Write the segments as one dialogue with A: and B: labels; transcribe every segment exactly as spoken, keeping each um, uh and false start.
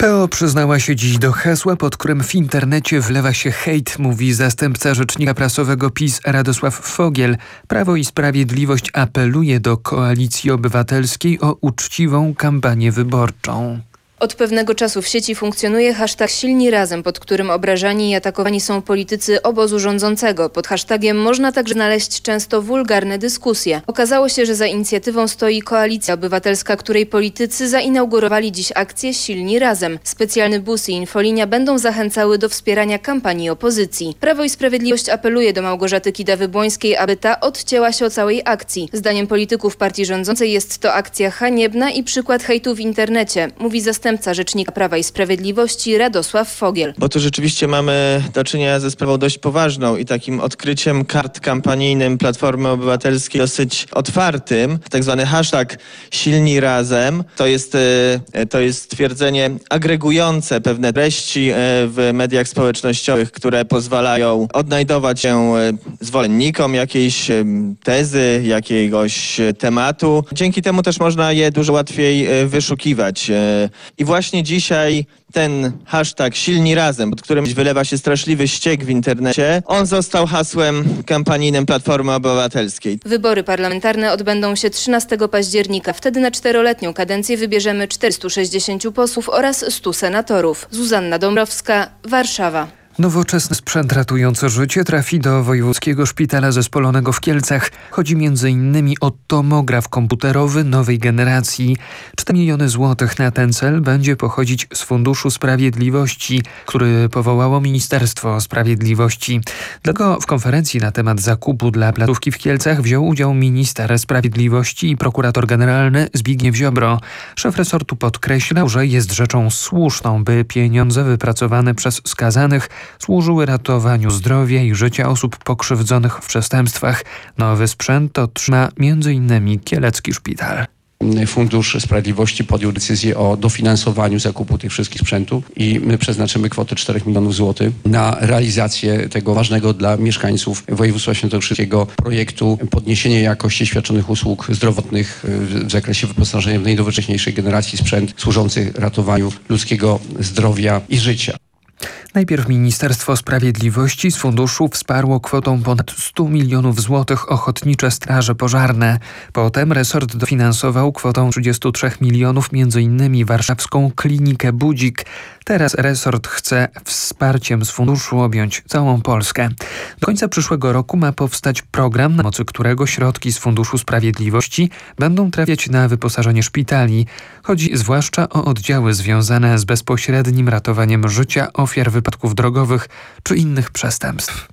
A: P O przyznała się dziś do hasła, pod którym w internecie wlewa się hejt, mówi zastępca rzecznika prasowego PiS Radosław Fogiel. Prawo i Sprawiedliwość apeluje do Koalicji Obywatelskiej o uczciwą kampanię wyborczą.
B: Od pewnego czasu w sieci funkcjonuje hashtag Silni Razem, pod którym obrażani i atakowani są politycy obozu rządzącego. Pod hashtagiem można także znaleźć często wulgarne dyskusje. Okazało się, że za inicjatywą stoi Koalicja Obywatelska, której politycy zainaugurowali dziś akcję Silni Razem. Specjalny bus i infolinia będą zachęcały do wspierania kampanii opozycji. Prawo i Sprawiedliwość apeluje do Małgorzaty Kidawy-Błońskiej, aby ta odcięła się od całej akcji. Zdaniem polityków partii rządzącej jest to akcja haniebna i przykład hejtu w internecie, mówi zastępca rzecznika Prawa i Sprawiedliwości Radosław Fogiel.
C: Bo tu rzeczywiście mamy do czynienia ze sprawą dość poważną i takim odkryciem kart kampanijnym Platformy Obywatelskiej dosyć otwartym. Tak zwany hashtag Silni Razem to jest, to jest stwierdzenie agregujące pewne treści w mediach społecznościowych, które pozwalają odnajdować się zwolennikom jakiejś tezy, jakiegoś tematu. Dzięki temu też można je dużo łatwiej wyszukiwać. I właśnie dzisiaj ten hashtag Silni Razem, pod którym wylewa się straszliwy ściek w internecie, on został hasłem kampanijnym Platformy Obywatelskiej.
B: Wybory parlamentarne odbędą się trzynastego października. Wtedy na czteroletnią kadencję wybierzemy czterystu sześćdziesięciu posłów oraz stu senatorów. Zuzanna Dąbrowska, Warszawa.
A: Nowoczesny sprzęt ratujący życie trafi do Wojewódzkiego Szpitala Zespolonego w Kielcach. Chodzi między innymi o tomograf komputerowy nowej generacji. cztery miliony złotych na ten cel będzie pochodzić z Funduszu Sprawiedliwości, który powołało Ministerstwo Sprawiedliwości. Dlatego w konferencji na temat zakupu dla placówki w Kielcach wziął udział minister sprawiedliwości i prokurator generalny Zbigniew Ziobro. Szef resortu podkreślał, że jest rzeczą słuszną, by pieniądze wypracowane przez skazanych służyły ratowaniu zdrowia i życia osób pokrzywdzonych w przestępstwach. Nowy sprzęt otrzyma między innymi Kielecki Szpital.
D: Fundusz Sprawiedliwości podjął decyzję o dofinansowaniu zakupu tych wszystkich sprzętów i my przeznaczymy kwotę czterech milionów złotych na realizację tego ważnego dla mieszkańców województwa świętokrzyskiego projektu podniesienia jakości świadczonych usług zdrowotnych w zakresie wyposażenia w najnowocześniejszej generacji sprzęt służący ratowaniu ludzkiego zdrowia i życia.
A: Najpierw Ministerstwo Sprawiedliwości z funduszu wsparło kwotą ponad stu milionów złotych ochotnicze straże pożarne. Potem resort dofinansował kwotą trzydziestu trzech milionów między innymi warszawską klinikę Budzik. Teraz resort chce wsparciem z funduszu objąć całą Polskę. Do końca przyszłego roku ma powstać program, na mocy którego środki z Funduszu Sprawiedliwości będą trafiać na wyposażenie szpitali. Chodzi zwłaszcza o oddziały związane z bezpośrednim ratowaniem życia ofiar wypadków drogowych czy innych przestępstw.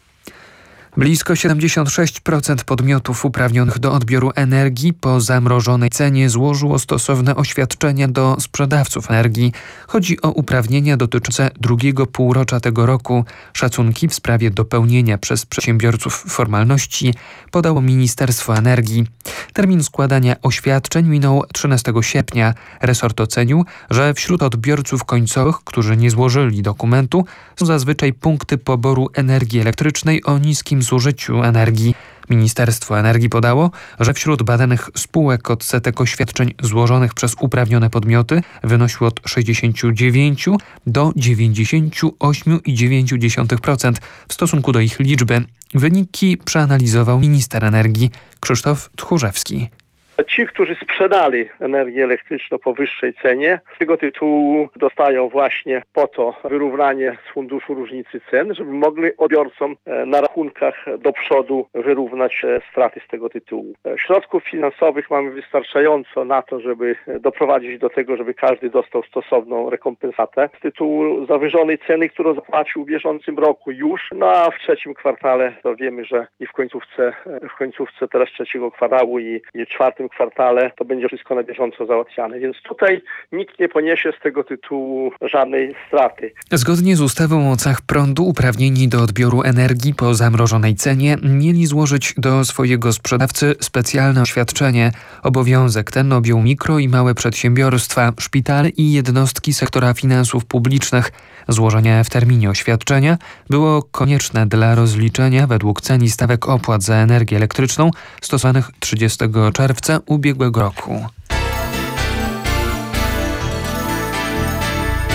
A: Blisko siedemdziesiąt sześć procent podmiotów uprawnionych do odbioru energii po zamrożonej cenie złożyło stosowne oświadczenia do sprzedawców energii. Chodzi o uprawnienia dotyczące drugiego półrocza tego roku. Szacunki w sprawie dopełnienia przez przedsiębiorców formalności podało Ministerstwo Energii. Termin składania oświadczeń minął trzynastego sierpnia. Resort ocenił, że wśród odbiorców końcowych, którzy nie złożyli dokumentu, są zazwyczaj punkty poboru energii elektrycznej o niskim zużyciu energii. Ministerstwo Energii podało, że wśród badanych spółek odsetek oświadczeń złożonych przez uprawnione podmioty wynosił od sześćdziesięciu dziewięciu do dziewięćdziesięciu ośmiu przecinek dziewięć procent w stosunku do ich liczby. Wyniki przeanalizował minister energii Krzysztof Tchórzewski.
E: Ci, którzy sprzedali energię elektryczną po wyższej cenie, z tego tytułu dostają właśnie po to wyrównanie z funduszu różnicy cen, żeby mogli odbiorcom na rachunkach do przodu wyrównać straty z tego tytułu. Środków finansowych mamy wystarczająco na to, żeby doprowadzić do tego, żeby każdy dostał stosowną rekompensatę z tytułu zawyżonej ceny, którą zapłacił w bieżącym roku już, no a w trzecim kwartale to wiemy, że i w końcówce, w końcówce teraz trzeciego kwartału i, i w czwartym kwartale to będzie wszystko na bieżąco załatwiane. Więc tutaj nikt nie poniesie z tego tytułu żadnej straty.
A: Zgodnie z ustawą o cenach prądu uprawnieni do odbioru energii po zamrożonej cenie mieli złożyć do swojego sprzedawcy specjalne oświadczenie. Obowiązek ten objął mikro i małe przedsiębiorstwa, szpitale i jednostki sektora finansów publicznych. Złożenie w terminie oświadczenia było konieczne dla rozliczenia według cen i stawek opłat za energię elektryczną stosowanych trzydziestego czerwca ubiegłego roku.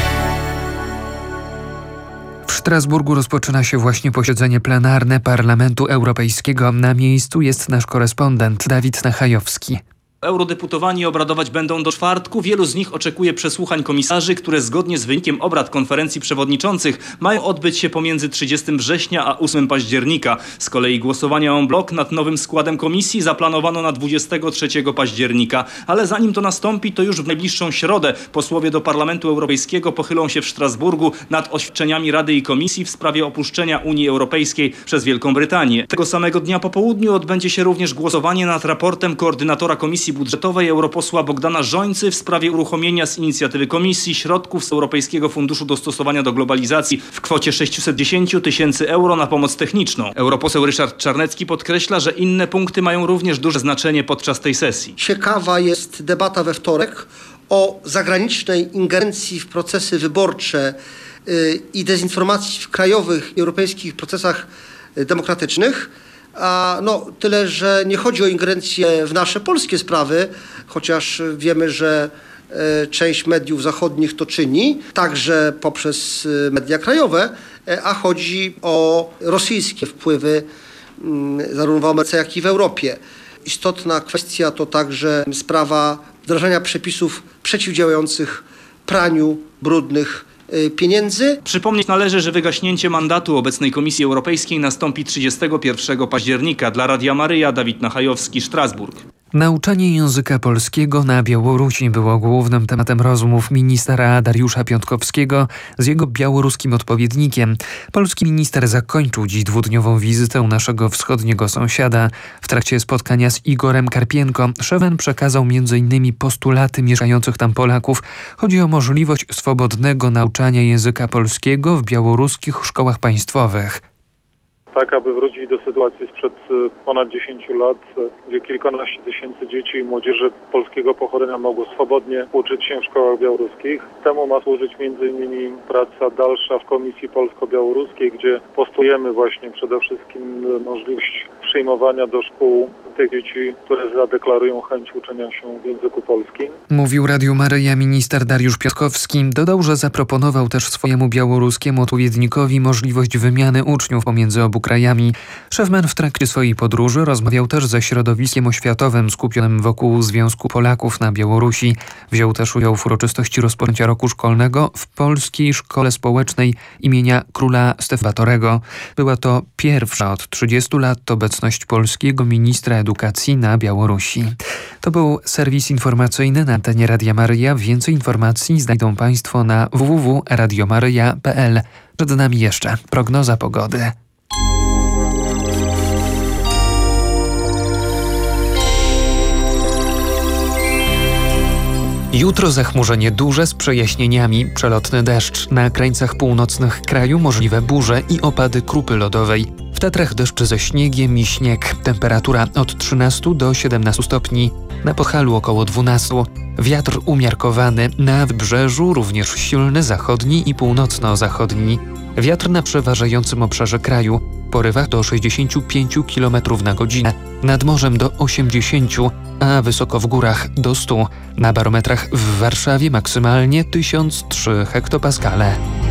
A: Strasburgu rozpoczyna się właśnie posiedzenie plenarne Parlamentu Europejskiego. Na miejscu jest nasz korespondent Dawid Nachajowski.
F: Eurodeputowani obradować będą do czwartku. Wielu z nich oczekuje przesłuchań komisarzy, które zgodnie z wynikiem obrad konferencji przewodniczących mają odbyć się pomiędzy trzydziestego września a ósmego października. Z kolei głosowania en bloc nad nowym składem komisji zaplanowano na dwudziestego trzeciego października. Ale zanim to nastąpi, to już w najbliższą środę posłowie do Parlamentu Europejskiego pochylą się w Strasburgu nad oświadczeniami Rady i Komisji w sprawie opuszczenia Unii Europejskiej przez Wielką Brytanię. Tego samego dnia po południu odbędzie się również głosowanie nad raportem koordynatora Komisji Budżetowej europosła Bogdana Rzońcy w sprawie uruchomienia z inicjatywy Komisji środków z Europejskiego Funduszu Dostosowania do Globalizacji w kwocie sześćset dziesięć tysięcy euro na pomoc techniczną. Europoseł Ryszard Czarnecki podkreśla, że inne punkty mają również duże znaczenie podczas tej sesji.
G: Ciekawa jest debata we wtorek o zagranicznej ingerencji w procesy wyborcze yy, i dezinformacji w krajowych i europejskich procesach demokratycznych. A no, tyle, że nie chodzi o ingerencję w nasze polskie sprawy, chociaż wiemy, że e, część mediów zachodnich to czyni, także poprzez e, media krajowe, e, a chodzi o rosyjskie wpływy m, zarówno w Ameryce, jak i w Europie. Istotna kwestia to także sprawa wdrażania przepisów przeciwdziałających praniu brudnych pieniędzy.
F: Przypomnieć należy, że wygaśnięcie mandatu obecnej Komisji Europejskiej nastąpi trzydziestego pierwszego października. Dla Radia Maryja, Dawid Nachajowski, Strasburg.
A: Nauczanie języka polskiego na Białorusi było głównym tematem rozmów ministra Dariusza Piontkowskiego z jego białoruskim odpowiednikiem. Polski minister zakończył dziś dwudniową wizytę u naszego wschodniego sąsiada. W trakcie spotkania z Igorem Karpienko Szewen przekazał między innymi postulaty mieszkających tam Polaków. Chodzi o możliwość swobodnego nauczania języka polskiego w białoruskich szkołach państwowych.
H: Tak, aby wrócić do sytuacji sprzed ponad dziesięciu lat, gdzie kilkanaście tysięcy dzieci i młodzieży polskiego pochodzenia mogło swobodnie uczyć się w szkołach białoruskich. Temu ma służyć między innymi praca dalsza w Komisji Polsko-Białoruskiej, gdzie postulujemy właśnie przede wszystkim możliwość przyjmowania do szkół tych dzieci, które zadeklarują chęć uczenia się w języku polskim.
A: Mówił Radiu Maryja minister Dariusz Piontkowski. Dodał, że zaproponował też swojemu białoruskiemu odpowiednikowi możliwość wymiany uczniów pomiędzy obu krajami. Szefman w trakcie swojej podróży rozmawiał też ze środowiskiem oświatowym skupionym wokół Związku Polaków na Białorusi. Wziął też udział w uroczystości rozpoczęcia roku szkolnego w Polskiej Szkole Społecznej imienia króla Stefana Batorego. Była to pierwsza od trzydziestu lat obecność polskiego ministra edukacji na Białorusi. To był serwis informacyjny na antenie Radia Maryja. Więcej informacji znajdą Państwo na w w w kropka radio maryja kropka p l. Przed nami jeszcze prognoza pogody. Jutro zachmurzenie duże z przejaśnieniami, przelotny deszcz. Na krańcach północnych kraju możliwe burze i opady krupy lodowej. W Tatrach deszcz ze śniegiem i śnieg. Temperatura od trzynastu do siedemnastu stopni. Na Podhalu około dwunastu. Wiatr umiarkowany. Na wybrzeżu również silny zachodni i północno-zachodni. Wiatr na przeważającym obszarze kraju. Porywach do sześćdziesięciu pięciu kilometrów na godzinę. Nad morzem do osiemdziesięciu, a wysoko w górach do stu. Na barometrach w Warszawie maksymalnie tysiąc trzy hektopaskale.